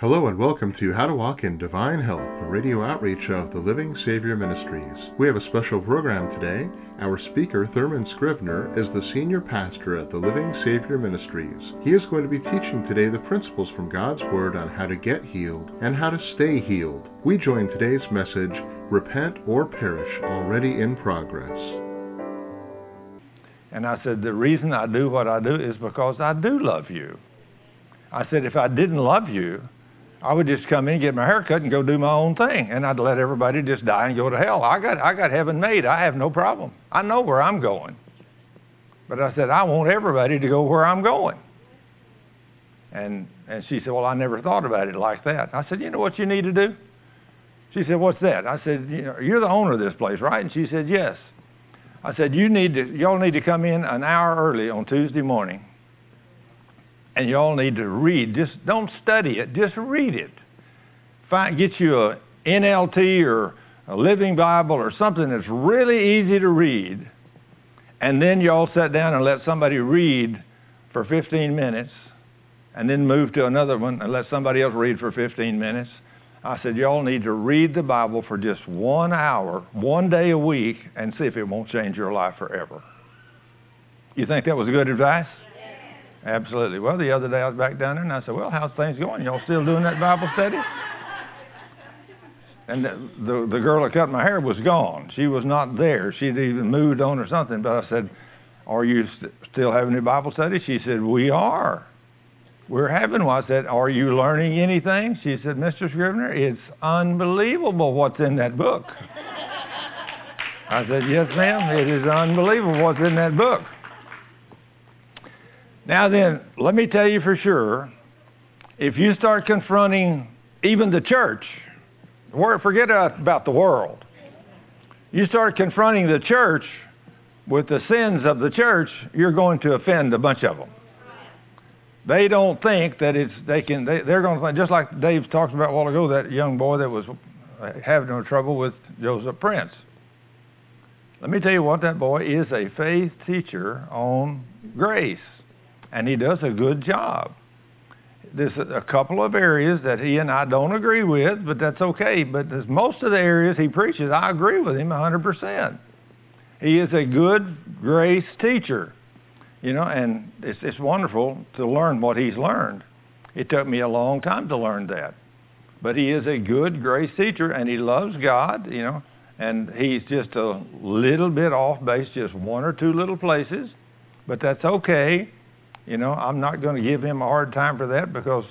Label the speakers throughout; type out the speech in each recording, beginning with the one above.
Speaker 1: Hello and welcome to How to Walk in Divine Health, a radio outreach of the Living Savior Ministries. We have a special program today. Our speaker, Thurman Scrivener, is the senior pastor at the Living Savior Ministries. He is going to be teaching today the principles from God's Word on how to get healed and how to stay healed. We join today's message, Repent or Perish, already in progress.
Speaker 2: And I said, the reason I do what I do is because I do love you. I said, if I didn't love you, I would just come in, get my hair cut, and go do my own thing, and I'd let everybody just die and go to hell. I got heaven made. I have no problem. I know where I'm going. But I said, I want everybody to go where I'm going. And she said, well, I never thought about it like that. I said, you know what you need to do? She said, what's that? I said, you're the owner of this place, right? And she said, yes. I said, y'all need to come in an hour early on Tuesday morning. And y'all need to read. Just don't study it. Just read it. Get you a NLT or a Living Bible or something that's really easy to read. And then y'all sit down and let somebody read for 15 minutes. And then move to another one and let somebody else read for 15 minutes. I said, y'all need to read the Bible for just 1 hour, 1 day a week, and see if it won't change your life forever. You think that was good advice? Absolutely. Well, the other day I was back down there and I said, well, how's things going? Y'all still doing that Bible study? And the girl that cut my hair was gone. She was not there. She'd even moved on or something. But I said, are you still having a Bible study? She said, we are. We're having one. I said, are you learning anything? She said, Mr. Scrivener, it's unbelievable what's in that book. I said, yes, ma'am, it is unbelievable what's in that book. Now then, let me tell you for sure, if you start confronting even the church, forget about the world. You start confronting the church with the sins of the church, you're going to offend a bunch of them. They don't think that they're going to think, just like Dave talked about a while ago, that young boy that was having trouble with Joseph Prince. Let me tell you what, that boy is a faith teacher on grace. And he does a good job. There's a couple of areas that he and I don't agree with, but that's okay. But most of the areas he preaches, I agree with him 100%. He is a good grace teacher, and it's wonderful to learn what he's learned. It took me a long time to learn that. But he is a good grace teacher, and he loves God, and he's just a little bit off base, just one or two little places, but that's okay. I'm not going to give him a hard time for that because,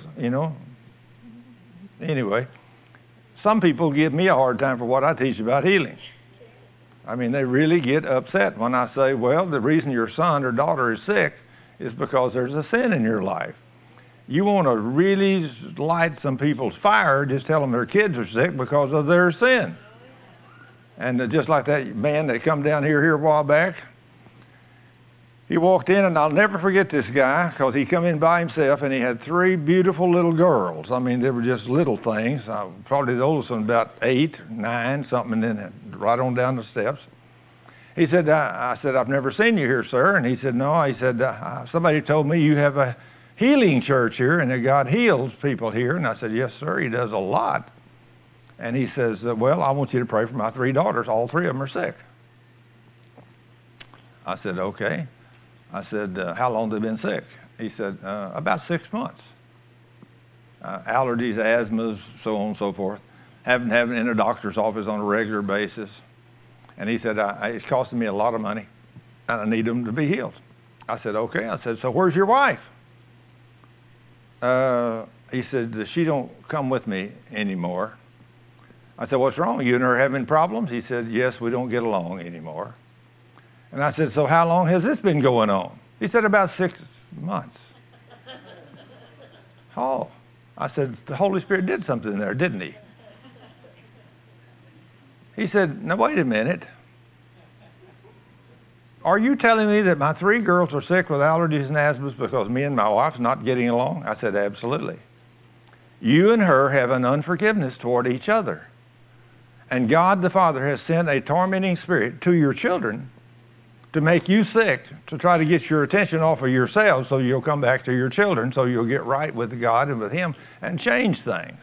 Speaker 2: anyway, some people give me a hard time for what I teach about healing. I mean, they really get upset when I say, well, the reason your son or daughter is sick is because there's a sin in your life. You want to really light some people's fire, just tell them their kids are sick because of their sin. And just like that man that come down here a while back, he walked in, and I'll never forget this guy because he come in by himself, and he had 3 beautiful little girls. I mean, they were just little things. Probably the oldest one about 8, 9, something, and then right on down the steps. He said, I said, I've never seen you here, sir. And he said, no. He said, somebody told me you have a healing church here and that God heals people here. And I said, yes, sir, he does a lot. And he says, well, I want you to pray for my 3 daughters. All 3 of them are sick. I said, okay. I said, how long have they been sick? He said, about 6 months. Allergies, asthmas, so on and so forth. Haven't been in a doctor's office on a regular basis. And he said, it's costing me a lot of money, and I need them to be healed. I said, okay. I said, so where's your wife? He said, she don't come with me anymore. I said, what's wrong? You and her having problems? He said, yes, we don't get along anymore. And I said, so how long has this been going on? He said, about 6 months. Oh, I said, the Holy Spirit did something there, didn't he? He said, now wait a minute. Are you telling me that my 3 girls are sick with allergies and asthmas because me and my wife's not getting along? I said, absolutely. You and her have an unforgiveness toward each other. And God the Father has sent a tormenting spirit to your children to make you sick, to try to get your attention off of yourself so you'll come back to your children, so you'll get right with God and with Him and change things.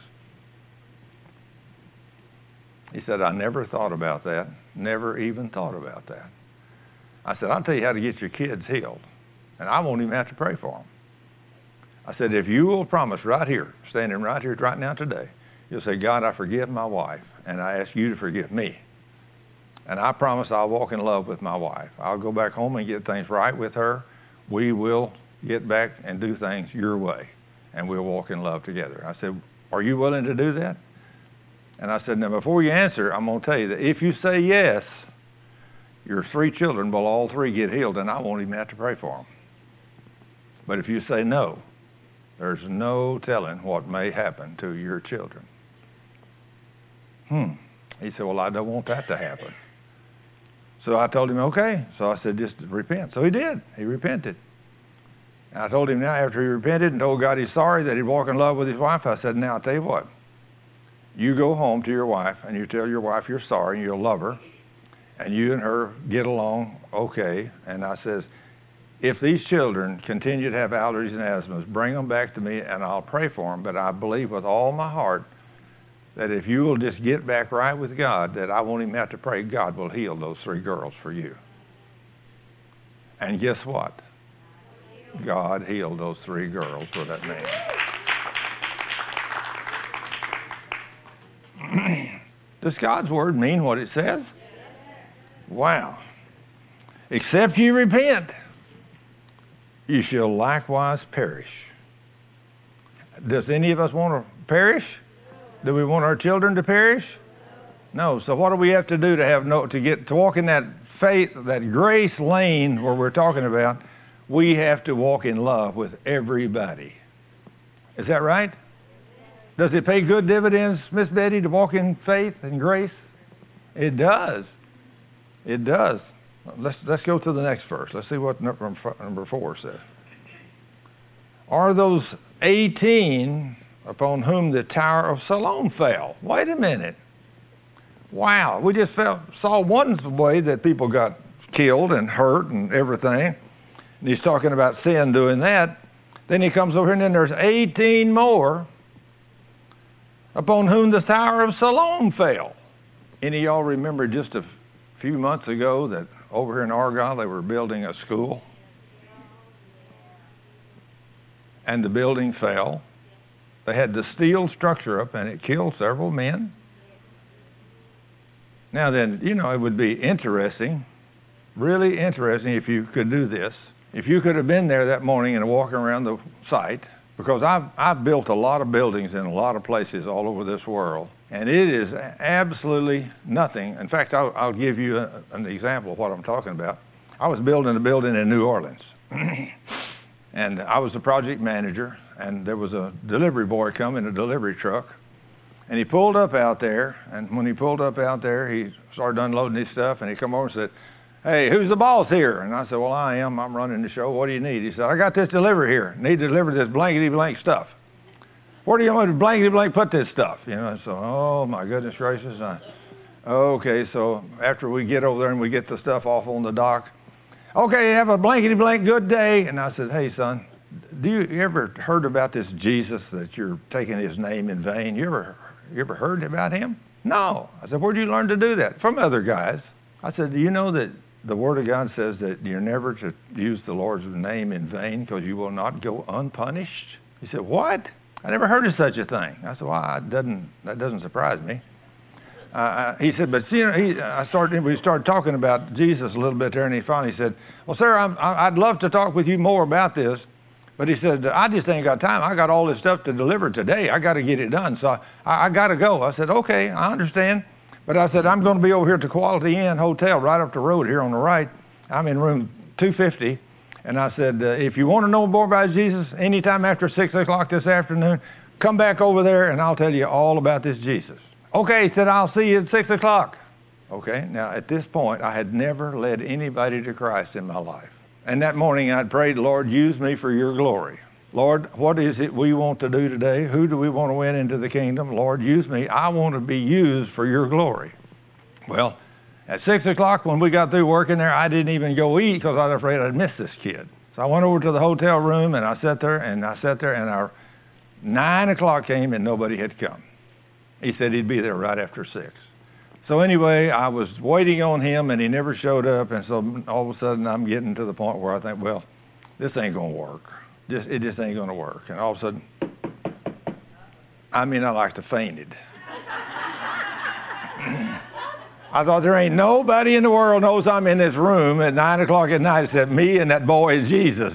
Speaker 2: He said, I never thought about that, never even thought about that. I said, I'll tell you how to get your kids healed, and I won't even have to pray for them. I said, if you will promise right here, standing right here, right now today, you'll say, God, I forgive my wife, and I ask you to forgive me. And I promise I'll walk in love with my wife. I'll go back home and get things right with her. We will get back and do things your way, and we'll walk in love together. I said, are you willing to do that? And I said, now before you answer, I'm going to tell you that if you say yes, your 3 children will all 3 get healed, and I won't even have to pray for them. But if you say no, there's no telling what may happen to your children. He said, well, I don't want that to happen. So I told him, okay. So I said, just repent. So he did. He repented. And I told him now, after he repented and told God he's sorry that he'd walk in love with his wife, I said, now I'll tell you what. You go home to your wife and you tell your wife you're sorry and you'll love her, and you and her get along okay. And I says, if these children continue to have allergies and asthmas, bring them back to me and I'll pray for them. But I believe with all my heart that if you will just get back right with God, that I won't even have to pray, God will heal those 3 girls for you. And guess what? God healed those 3 girls for that man. Does God's word mean what it says? Wow. Except you repent, you shall likewise perish. Does any of us want to perish? Do we want our children to perish? No. So what do we have to do to walk in that faith, that grace lane where we're talking about? We have to walk in love with everybody. Is that right? Does it pay good dividends, Miss Betty, to walk in faith and grace? It does. It does. Let's go to the next verse. Let's see what number 4 says. Are those 18 upon whom the Tower of Siloam fell? Wait a minute. Wow. We just saw one way that people got killed and hurt and everything. And he's talking about sin doing that. Then he comes over here and then there's 18 more upon whom the Tower of Siloam fell. Any of y'all remember just a few months ago that over here in Argyle they were building a school? And the building fell. They had the steel structure up and it killed several men. Now then, it would be interesting, really interesting if you could do this. If you could have been there that morning and walking around the site, because I've built a lot of buildings in a lot of places all over this world, and it is absolutely nothing. In fact, I'll give you an example of what I'm talking about. I was building a building in New Orleans, and I was the project manager, and there was a delivery boy coming in a delivery truck, and he pulled up out there, and when he pulled up out there, he started unloading his stuff, and he come over and said, hey, who's the boss here? And I said, well, I am. I'm running the show. What do you need? He said, I got this delivery here. Need to deliver this blankety-blank stuff. Where do you want me to blankety-blank put this stuff? So, oh, my goodness gracious. Okay, so after we get over there and we get the stuff off on the dock, okay, have a blankety-blank good day. And I said, hey, son, you ever heard about this Jesus that you're taking his name in vain? You ever heard about him? No. I said, where'd you learn to do that? From other guys. I said, do you know that the Word of God says that you're never to use the Lord's name in vain because you will not go unpunished? He said, what? I never heard of such a thing. I said, well, that doesn't surprise me. He said, but we started talking about Jesus a little bit there, and he finally said, well, sir, I'd love to talk with you more about this. But he said, I just ain't got time. I got all this stuff to deliver today. I got to get it done. So I got to go. I said, okay, I understand. But I said, I'm going to be over here at the Quality Inn Hotel right up the road here on the right. I'm in room 250. And I said, if you want to know more about Jesus, anytime after 6 o'clock this afternoon, come back over there and I'll tell you all about this Jesus. Okay, he said, I'll see you at 6 o'clock. Okay, now at this point, I had never led anybody to Christ in my life. And that morning I'd prayed, Lord, use me for your glory. Lord, what is it we want to do today? Who do we want to win into the kingdom? Lord, use me. I want to be used for your glory. Well, At 6 o'clock when we got through working there, I didn't even go eat because I was afraid I'd miss this kid. So I went over to the hotel room and I sat there and our 9 o'clock came and nobody had come. He said he'd be there right after 6. So anyway, I was waiting on him and he never showed up, and so all of a sudden I'm getting to the point where I think, well, this ain't gonna work. It just ain't gonna work. And all of a sudden, I like to fainted. I thought, there ain't nobody in the world knows I'm in this room at 9 o'clock at night except me and that boy Jesus.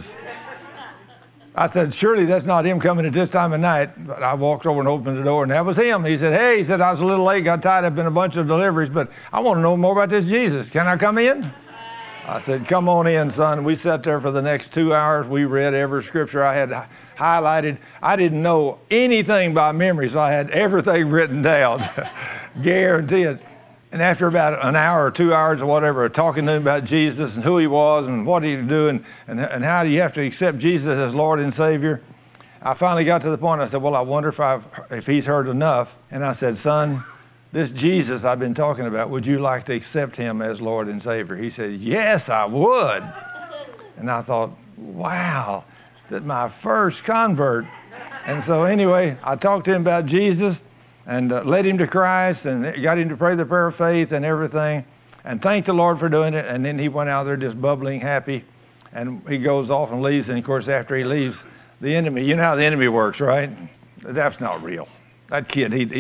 Speaker 2: I said, surely that's not him coming at this time of night. But I walked over and opened the door, and that was him. He said, hey, I was a little late, got tied up in a bunch of deliveries, but I want to know more about this Jesus. Can I come in? I said, come on in, son. We sat there for the next 2 hours. We read every scripture I had highlighted. I didn't know anything by memory, so I had everything written down. Guarantee it. And after about an hour or 2 hours or whatever, talking to him about Jesus and who he was and what he was doing and how do you have to accept Jesus as Lord and Savior, I finally got to the point. I said, well, I wonder if he's heard enough. And I said, son, this Jesus I've been talking about, would you like to accept him as Lord and Savior? He said, yes, I would. And I thought, wow, that's my first convert. And so anyway, I talked to him about Jesus and led him to Christ and got him to pray the prayer of faith and everything, and thanked the Lord for doing it. And then he went out there just bubbling happy, and he goes off and leaves. And of course, after he leaves, the enemy, you know how the enemy works, right? That's not real. That kid, he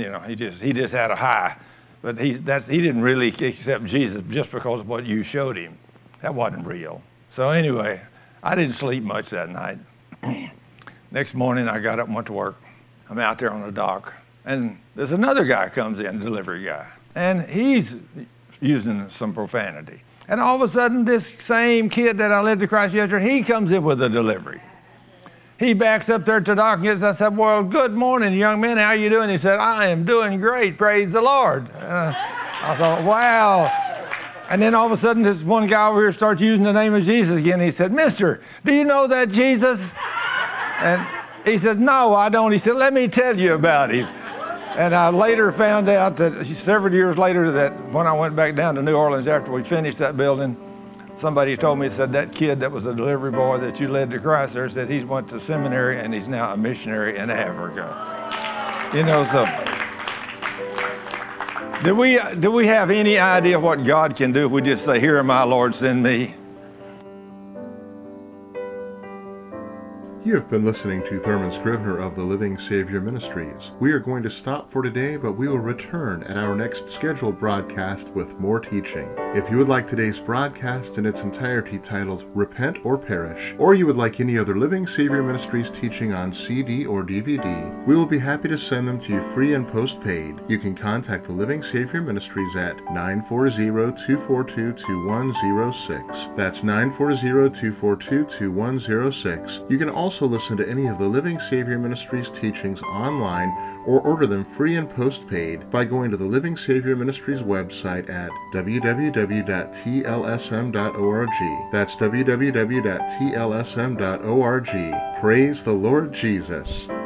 Speaker 2: just had a high, but he didn't really accept Jesus just because of what you showed him. That wasn't real. So anyway, I didn't sleep much that night. Next morning, I got up and went to work. I'm out there on the dock. And there's another guy comes in, delivery guy, and he's using some profanity. And all of a sudden, this same kid that I led to Christ yesterday, he comes in with a delivery. He backs up there to the dock and gets, I said, well, good morning, young man, how you doing? He said, I am doing great, praise the Lord. I thought, wow. And then all of a sudden, this one guy over here starts using the name of Jesus again. He said, mister, do you know that Jesus? And he said, no, I don't. He said, let me tell you about him. And I later found out that several years later that when I went back down to New Orleans after we finished that building, somebody told me, said that kid that was a delivery boy that you led to Christ there, said he's went to seminary and he's now a missionary in Africa. You know, so do we have any idea what God can do if we just say, here am I, Lord, send me?
Speaker 1: You have been listening to Thurman Scrivener of the Living Savior Ministries. We are going to stop for today, but we will return at our next scheduled broadcast with more teaching. If you would like today's broadcast in its entirety titled Repent or Perish, or you would like any other Living Savior Ministries teaching on CD or DVD, we will be happy to send them to you free and postpaid. You can contact the Living Savior Ministries at 940-242-2106. That's 940-242-2106. You can also listen to any of the Living Savior Ministries teachings online or order them free and postpaid by going to the Living Savior Ministries website at www.tlsm.org. That's www.tlsm.org. Praise the Lord Jesus.